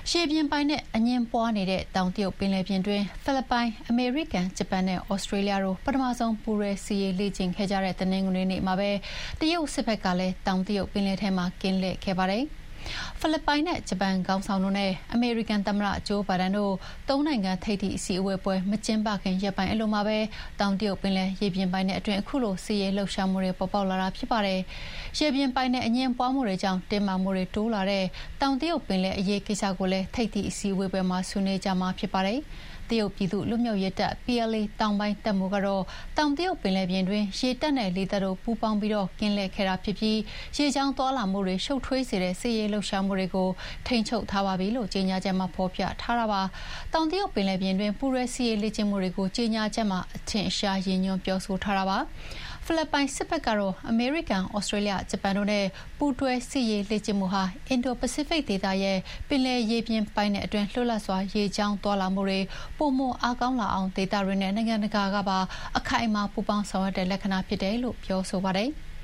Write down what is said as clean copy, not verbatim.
ရှေ့ပြင်ပိုင်းနဲ့အငြင်းပွားနေတဲ့တောင်တရုတ်ပင်လယ်ပြင်တွင်းဖိလစ်ပိုင်၊အမေရိကန်၊ဂျပန်နဲ့ဩစတြေးလျတို့ပထမဆုံးပူးတွဲစစ်ရေးလေ့ကျင့်ခဲ့ကြတဲ့တနင်္ဂနွေနေ့မှာပဲတရုတ်စစ်ဘက်ကလည်းတောင်တရုတ်ပင်လယ်ထဲမှာကင်းလှည့်ခဲ့ပါတယ်။ဖိလစ်ပိုင်နဲ့ဂျပန်ခေါင်းဆောင်တို့နဲ့အမေရိကန်သမ္မတဂျိုးဘိုင်ဒန်တို့သုံးနိုင်ငံထိပ်သီးအစည်းအဝေးပွဲမကျင်းပခင်ရက်ပိုင်းအလိုမှာပဲတောင်တရုတ်ပင်လယ်ရေပြင်ပိုင်းနဲ့အတွင်းအခုလိုစစ်ရေးလှုပ်ရှားမှုတွေပေါ်ပေါက်လာတာဖြစ်ပါတယ်။ရေပြင်ပိုင်းနဲ့အငြင်းပွားမှုတွေကြောင့်တင်းမာမှုတွေတိုးလာတဲ့တောင်တရုတ်ပင်လယ်အရေးကိစ္စကိုလည်းထိပ်သီးအစည်းအဝေးပွဲမှာဆွေးနွေးကြမှာဖြစ်ပါတယ်။တရုတ်ပြည်သူ့လွတ်မြောက်ရေးတပ် PLA တောင်ပိုင်းတပ်မှူးကတော့တောင်တရုတ်ပင်လယ်ပြင်တွင်းရေတပ်နဲ့လေတပ်တို့ပူးပေါင်းပြီးကင်းလှည့်ခဲ့တာဖြစ်ပြီးရေကြောင်းသွားလာမှုတွေရှုပ်ထွေးစေတဲ့စစ်ရေးလှုပ်ရှားမှုတွေကိုထိန်းချုပ်ထားပါပြီလို့ကြေညာချက်မှာဖော်ပြထားတာပါ။တောင်တရုတ်ပင်လယ်ပြင်တွင်းပူးရဲစစ်ရေးလေ့ကျင့်မှုတွေကိုကြေညာချက်မှာအထင်ရှားရည်ညွှန်းပြောဆိုထားတာပါ။ဖိလစ်ပိုင်စစ်ဘက်ကတော့အမေရိကန်၊ဩစတြေးလျ၊ဂျပန်တို့နဲ့ပူးတွဲစစ်ရေးလေ့ကျင့်မှုဟာအင်ဒို-ပစိဖိတ်ဒေသရဲ့ပင်လယ်ရေပြင်ပိုင်းနဲ့အတွင်းလွတ်လပ်စွာရေကြောင်းသွားလာမှုတွေပိုမိုအားကောင်းလာအောင်ဒေသတွင်းနဲ့နိုင်ငံတကာကပါအခိုင်အမာပူးပေါင်းဆောင်ရွက်တဲ့လက္ခဏာဖြစ်တယ်လို့ပြောဆိုပါတယ်။